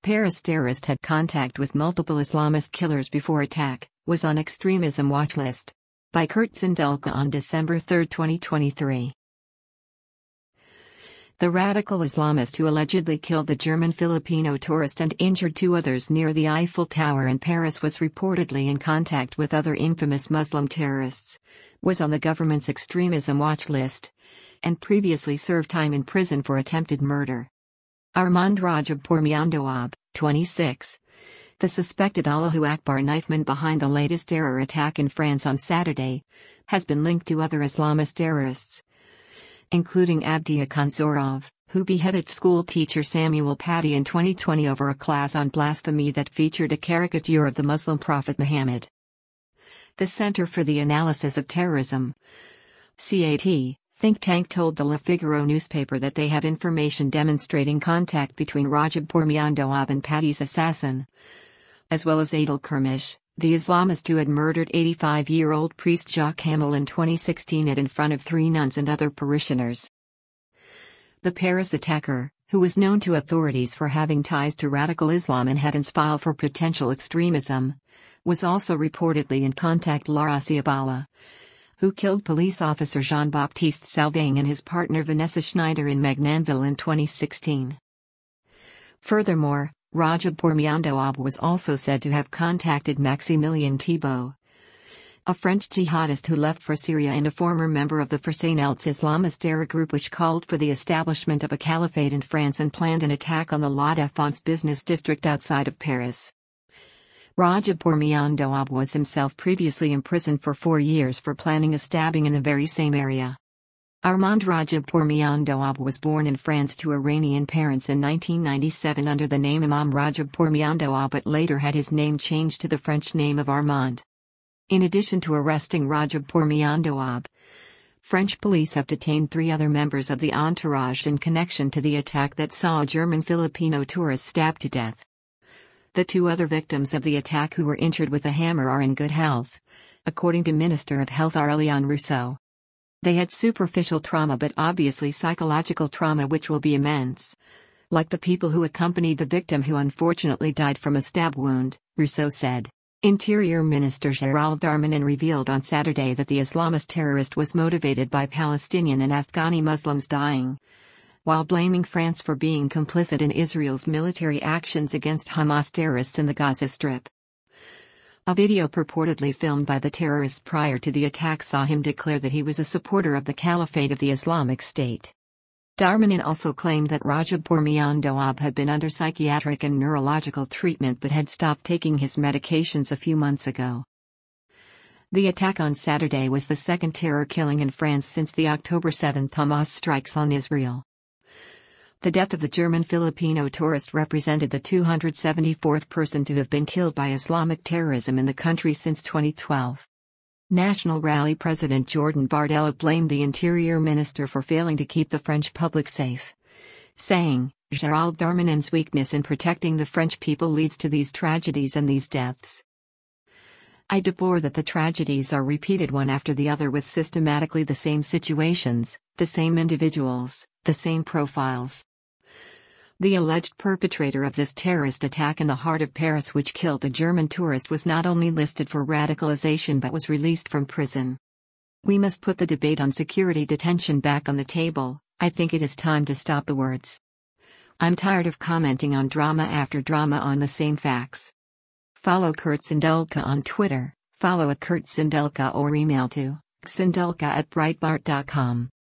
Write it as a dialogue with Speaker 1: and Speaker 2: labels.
Speaker 1: Paris terrorist had contact with multiple Islamist killers before attack, was on extremism watch list. By Kurt Sindelka on December 3, 2023. The radical Islamist who allegedly killed the German Filipino tourist and injured two others near the Eiffel Tower in Paris was reportedly in contact with other infamous Muslim terrorists, was on the government's extremism watch list, and previously served time in prison for attempted murder. Armand Rajab Pourmiandawab, 26, the suspected Allahu Akbar knifeman behind the latest terror attack in France on Saturday, has been linked to other Islamist terrorists, including Abdiya Kanzorov, who beheaded school teacher Samuel Paty in 2020 over a class on blasphemy that featured a caricature of the Muslim prophet Muhammad. The Center for the Analysis of Terrorism, CAT, think tank told the Le Figaro newspaper that they have information demonstrating contact between Rajab Pourmiandawab and Paty's assassin, as well as Adel Kermish, the Islamist who had murdered 85-year-old priest Jacques Hamel in 2016 in front of 3 nuns and other parishioners. The Paris attacker, who was known to authorities for having ties to radical Islam and had its file for potential extremism, was also reportedly in contact with Laura Ciabala, who killed police officer Jean-Baptiste Salving and his partner Vanessa Schneider in Magnanville in 2016. Furthermore, Rajab Pourmiandawab was also said to have contacted Maximilien Thibault, a French jihadist who left for Syria and a former member of the Fresnel Islamist terror group which called for the establishment of a caliphate in France and planned an attack on the La Défense business district outside of Paris. Rajab Pourmiandawab was himself previously imprisoned for 4 years for planning a stabbing in the very same area. Armand Rajab Pourmiandawab was born in France to Iranian parents in 1997 under the name Imam Rajab Pourmiandawab but later had his name changed to the French name of Armand. In addition to arresting Rajab Pourmiandawab, French police have detained 3 other members of the entourage in connection to the attack that saw a German Filipino tourist stabbed to death. The 2 other victims of the attack who were injured with a hammer are in good health, according to Minister of Health Aurélien Rousseau. They had superficial trauma but obviously psychological trauma which will be immense. Like the people who accompanied the victim who unfortunately died from a stab wound, Rousseau said. Interior Minister Gérald Darmanin revealed on Saturday that the Islamist terrorist was motivated by Palestinian and Afghani Muslims dying, while blaming France for being complicit in Israel's military actions against Hamas terrorists in the Gaza Strip. A video purportedly filmed by the terrorist prior to the attack saw him declare that he was a supporter of the Caliphate of the Islamic State. Darmanin also claimed that Rajab Pourmiandawab had been under psychiatric and neurological treatment but had stopped taking his medications a few months ago. The attack on Saturday was the second terror killing in France since the October 7 Hamas strikes on Israel. The death of the German Filipino tourist represented the 274th person to have been killed by Islamic terrorism in the country since 2012. National Rally President Jordan Bardella blamed the Interior Minister for failing to keep the French public safe, saying, Gérald Darmanin's weakness in protecting the French people leads to these tragedies and these deaths. I deplore that the tragedies are repeated one after the other with systematically the same situations, the same individuals, the same profiles. The alleged perpetrator of this terrorist attack in the heart of Paris which killed a German tourist was not only listed for radicalization but was released from prison. We must put the debate on security detention back on the table. I think it is time to stop the words. I'm tired of commenting on drama after drama on the same facts. Follow Kurt Sindelka on Twitter, follow @Kurt Sindelka or email to sindelka@breitbart.com.